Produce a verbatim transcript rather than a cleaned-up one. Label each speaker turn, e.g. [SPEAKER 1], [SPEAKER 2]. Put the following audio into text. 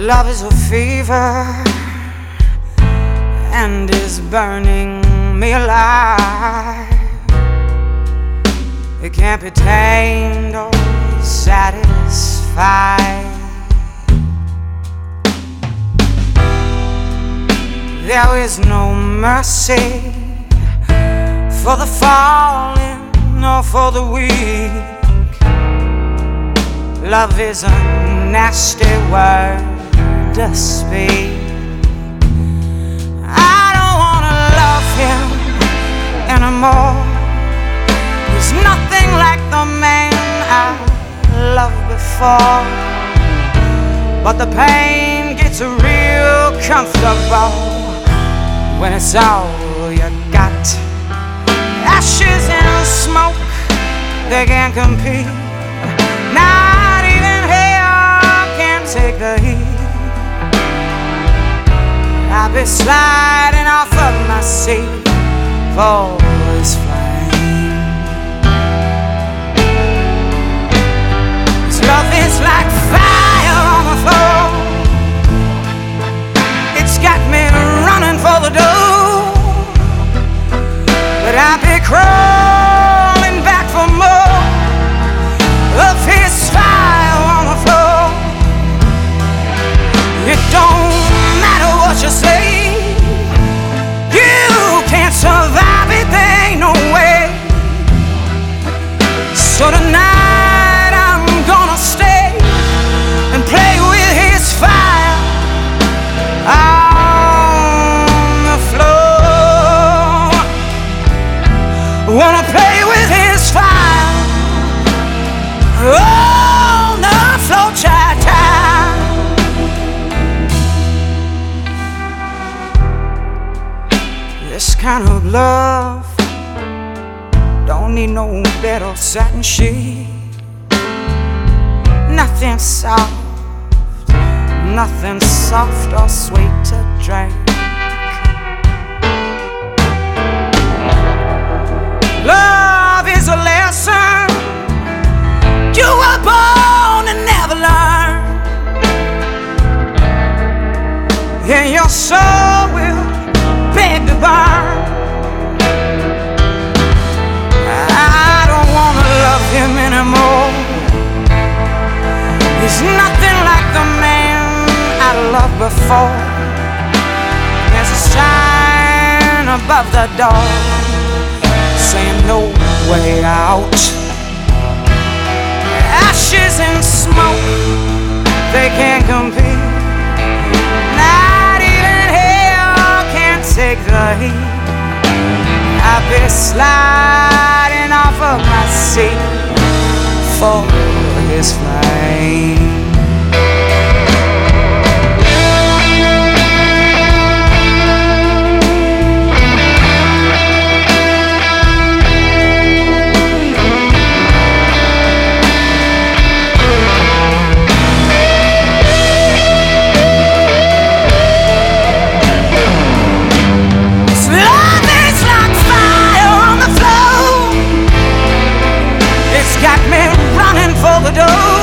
[SPEAKER 1] Love is a fever and is burning me alive. It can't be tamed or satisfied. There is no mercy for the fallen nor for the weak. Love is a nasty word to speak. I don't wanna love him anymore. He's nothing like the man I loved before. But the pain gets real comfortable when it's all you got. Ashes and smoke, they can't compete. Not even hell can take the heat. I'll be sliding off of my seat for his flame. His love is like fire on the floor. It's got me running for the door, but I'll be crawling back for more of his fire on the floor. It don't matter what you say, you can't survive it, there ain't no way. So tonight I'm gonna stay and play with his fire on the floor. Wanna play with his fire on the floor, child. This kind of love don't need no bed or satin sheet. Nothing soft, nothing soft or sweet to drink. Love is a lesson you were born to never learn, and your soul will beg to burn. I don't wanna love him anymore. He's nothing like the man I loved before. There's a sign above the door saying no way out. Ashes and smoke, they can't compete. Not even hell can take the heat. I'll be sliding off of my seat for his flame. Got me running for the door.